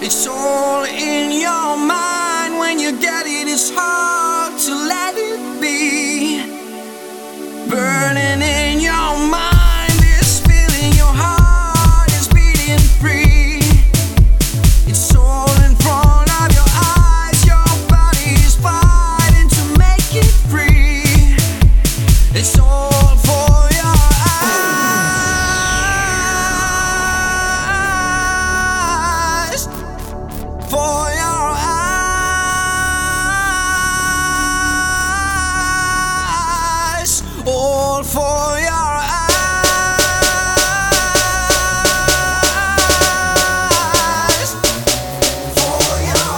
It's all in your mind. When you get it, it's hard to let it be. Burning in your mind, this feeling, your heart is beating free. It's all in front of your eyes, your body is fighting to make it free. It's all for your eyes, for your eyes, all for your eyes, for your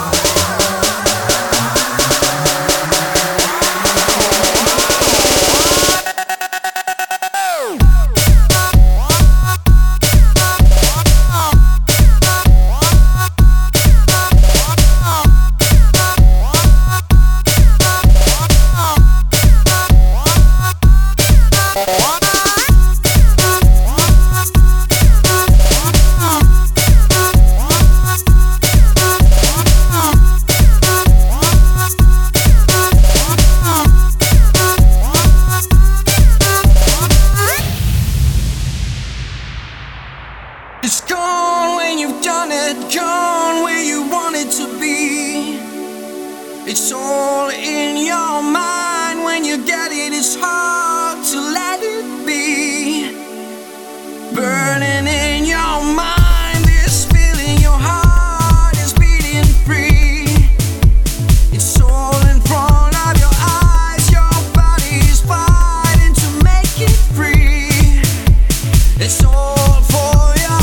It's gone when you've done it, gone where you want it to be. It's all in your mind. When you get it, it's hard to let it be. Burning in your mind, this feeling, your heart is beating free. It's all in front of your eyes, your body is fighting to make it free. It's all for your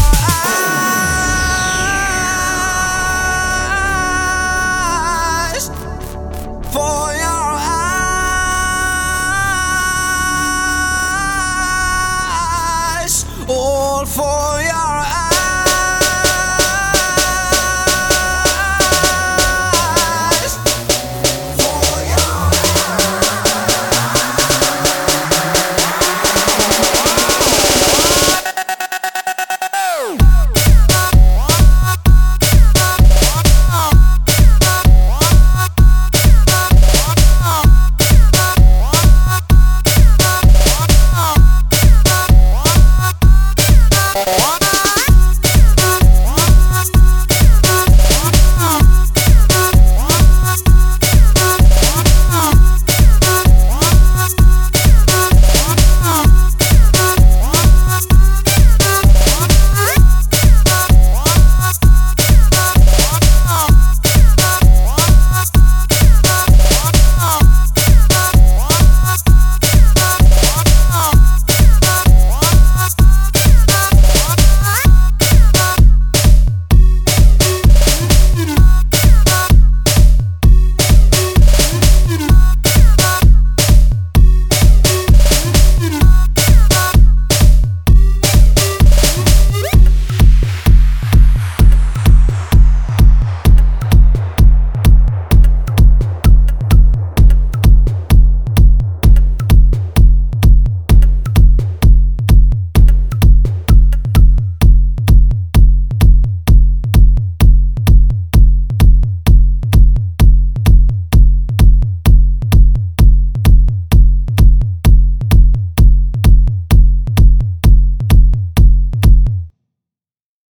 eyes, for your eyes, all for